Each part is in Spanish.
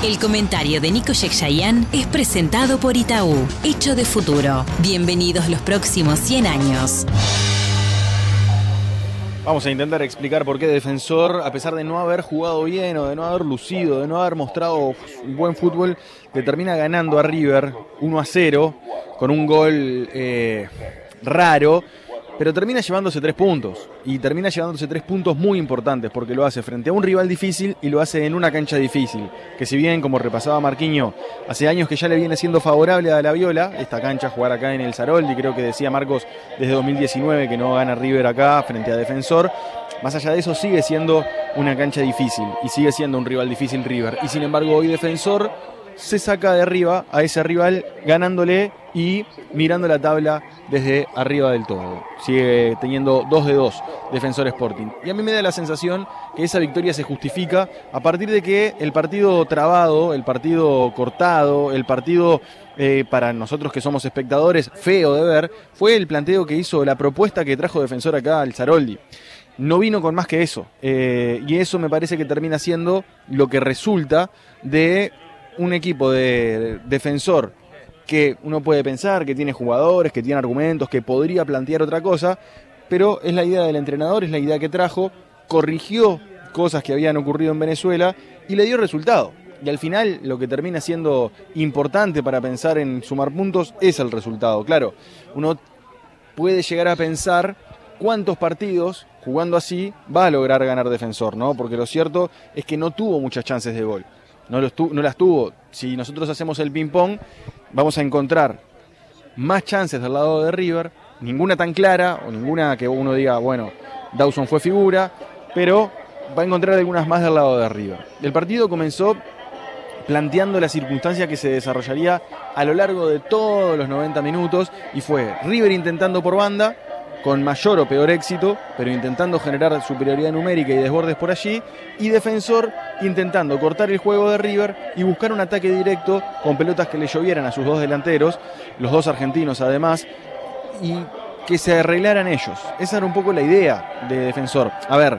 El comentario de Nico Yekshaian es presentado por Itaú, hecho de futuro. Bienvenidos los próximos 100 años. Vamos a intentar explicar por qué Defensor, a pesar de no haber jugado bien o de no haber lucido, de no haber mostrado un buen fútbol, le termina ganando a River 1-0 con un gol raro, pero termina llevándose 3 puntos. Y termina llevándose 3 puntos muy importantes porque lo hace frente a un rival difícil y lo hace en una cancha difícil. Que si bien, como repasaba Marquiño, hace años que ya le viene siendo favorable a la Viola, esta cancha, jugar acá en el Saroldi, creo que decía Marcos desde 2019 que no gana River acá frente a Defensor. Más allá de eso sigue siendo una cancha difícil y sigue siendo un rival difícil River. Y sin embargo hoy Defensor se saca de arriba a ese rival ganándole y mirando la tabla desde arriba del todo. Sigue teniendo 2-2 Defensor Sporting. Y a mí me da la sensación que esa victoria se justifica a partir de que el partido trabado, el partido cortado, el partido para nosotros que somos espectadores feo de ver, fue el planteo que hizo, la propuesta que trajo Defensor acá al Saroldi. No vino con más que eso. Y eso me parece que termina siendo lo que resulta de un equipo de Defensor que uno puede pensar que tiene jugadores, que tiene argumentos, que podría plantear otra cosa, pero es la idea del entrenador, es la idea que trajo, corrigió cosas que habían ocurrido en Venezuela y le dio resultado. Y al final lo que termina siendo importante para pensar en sumar puntos es el resultado. Claro, uno puede llegar a pensar cuántos partidos jugando así va a lograr ganar Defensor, ¿no? Porque lo cierto es que no tuvo muchas chances de gol. No las tuvo. Si nosotros hacemos el ping-pong, vamos a encontrar más chances del lado de River, ninguna tan clara, o ninguna que uno diga, bueno, Dawson fue figura, pero va a encontrar algunas más del lado de River. El partido comenzó planteando la circunstancia que se desarrollaría a lo largo de todos los 90 minutos, y fue River intentando por banda, con mayor o peor éxito, pero intentando generar superioridad numérica y desbordes por allí, y Defensor intentando cortar el juego de River y buscar un ataque directo con pelotas que le llovieran a sus dos delanteros, los dos argentinos además, y que se arreglaran ellos. Esa era un poco la idea de Defensor. A ver,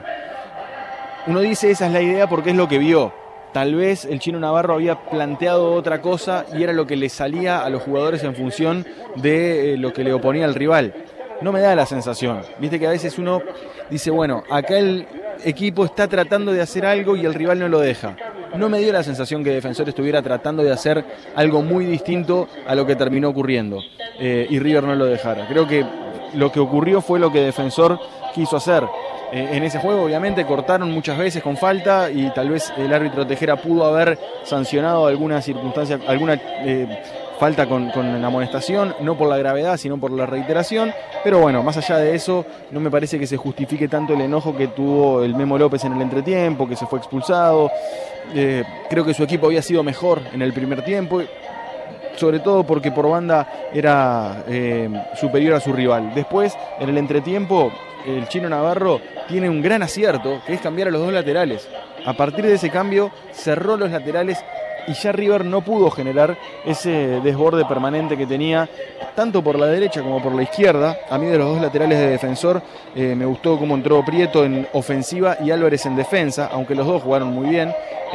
uno dice esa es la idea porque es lo que vio. Tal vez el Chino Navarro había planteado otra cosa y era lo que le salía a los jugadores en función de lo que le oponía al rival. No me da la sensación. Viste que a veces uno dice, bueno, acá el equipo está tratando de hacer algo y el rival no lo deja. No me dio la sensación que Defensor estuviera tratando de hacer algo muy distinto a lo que terminó ocurriendo y River no lo dejara. Creo que lo que ocurrió fue lo que Defensor quiso hacer. En ese juego obviamente cortaron muchas veces con falta y tal vez el árbitro Tejera pudo haber sancionado alguna circunstancia, alguna falta con amonestación, no por la gravedad sino por la reiteración, pero bueno, más allá de eso no me parece que se justifique tanto el enojo que tuvo el Memo López en el entretiempo, que se fue expulsado. Creo que su equipo había sido mejor en el primer tiempo, sobre todo porque por banda era superior a su rival. Después, en el entretiempo, el Chino Navarro tiene un gran acierto, que es cambiar a los dos laterales. A partir de ese cambio, cerró los laterales y ya River no pudo generar ese desborde permanente que tenía, tanto por la derecha como por la izquierda. A mí de los dos laterales de Defensor me gustó cómo entró Prieto en ofensiva y Álvarez en defensa, aunque los dos jugaron muy bien.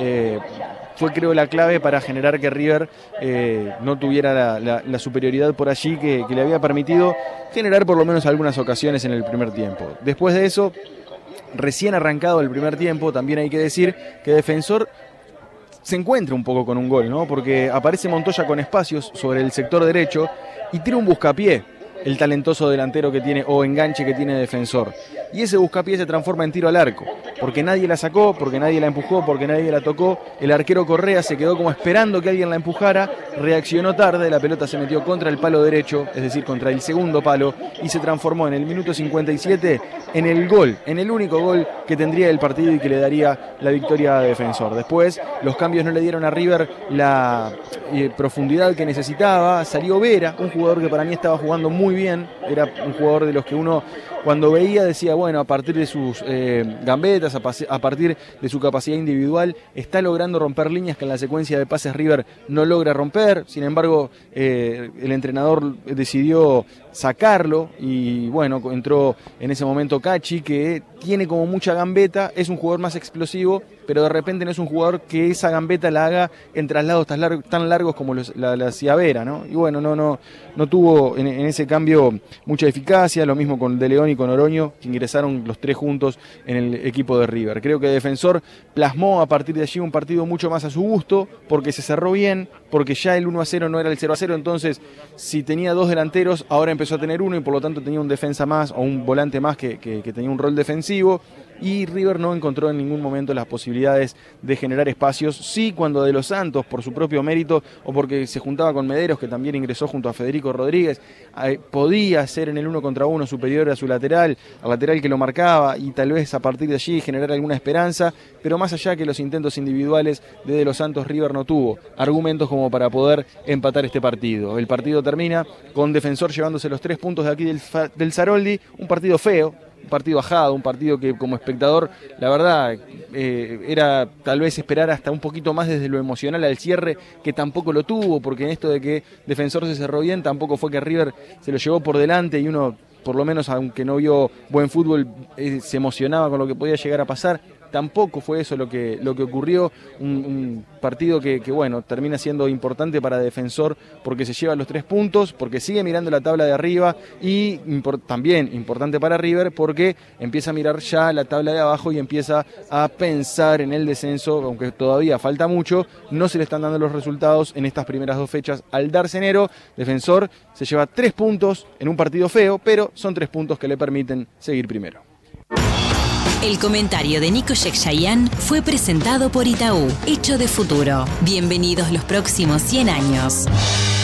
Fue creo la clave para generar que River no tuviera la superioridad por allí que le había permitido generar por lo menos algunas ocasiones en el primer tiempo. Después de eso, recién arrancado el primer tiempo, también hay que decir que Defensor se encuentra un poco con un gol, ¿no? Porque aparece Montoya con espacios sobre el sector derecho y tira un buscapié, el talentoso delantero que tiene o enganche que tiene Defensor. Y ese buscapié se transforma en tiro al arco, porque nadie la sacó, porque nadie la empujó, porque nadie la tocó. El arquero Correa se quedó como esperando que alguien la empujara, reaccionó tarde, la pelota se metió contra el palo derecho, es decir, contra el segundo palo, y se transformó en el minuto 57 en el gol, en el único gol que tendría el partido y que le daría la victoria a Defensor. Después, los cambios no le dieron a River la profundidad que necesitaba. Salió Vera, un jugador que para mí estaba jugando muy bien, era un jugador de los que uno cuando veía decía, bueno, a partir de sus gambetas, a partir de su capacidad individual, está logrando romper líneas que en la secuencia de pases River no logra romper. Sin embargo, el entrenador decidió sacarlo y bueno, entró en ese momento Cachi, que tiene como mucha gambeta, es un jugador más explosivo, pero de repente no es un jugador que esa gambeta la haga en traslados tan largos como la hacía Vera, ¿no? Y bueno, no tuvo en ese cambio mucha eficacia, lo mismo con De León y con Oroño, que ingresaron los tres juntos en el equipo de River. Creo que Defensor plasmó a partir de allí un partido mucho más a su gusto, porque se cerró bien, porque ya el 1-0 no era el 0-0, entonces si tenía dos delanteros, ahora empezó a tener uno y por lo tanto tenía un defensa más o un volante más que tenía un rol defensivo, y River no encontró en ningún momento las posibilidades de generar espacios. Sí, cuando De Los Santos, por su propio mérito o porque se juntaba con Mederos, que también ingresó junto a Federico Rodríguez, podía ser en el 1 contra 1 superior a su lateral, al lateral que lo marcaba, y tal vez a partir de allí generar alguna esperanza, pero más allá que los intentos individuales de Los Santos, River no tuvo argumentos como para poder empatar este partido. El partido termina con Defensor llevándose los 3 puntos de aquí del Saroldi, un partido feo, un partido ajado, un partido que como espectador, la verdad, era tal vez esperar hasta un poquito más desde lo emocional al cierre, que tampoco lo tuvo, porque en esto de que Defensor se cerró bien, tampoco fue que River se lo llevó por delante y uno, por lo menos aunque no vio buen fútbol, se emocionaba con lo que podía llegar a pasar. Tampoco fue eso lo que ocurrió, un partido que bueno, termina siendo importante para Defensor porque se lleva los 3 puntos, porque sigue mirando la tabla de arriba, y también importante para River porque empieza a mirar ya la tabla de abajo y empieza a pensar en el descenso, aunque todavía falta mucho, no se le están dando los resultados en estas primeras 2 fechas al Darcenero. Defensor se lleva 3 puntos en un partido feo, pero son 3 puntos que le permiten seguir primero. El comentario de Nico Shekshayan fue presentado por Itaú, hecho de futuro. Bienvenidos los próximos 100 años.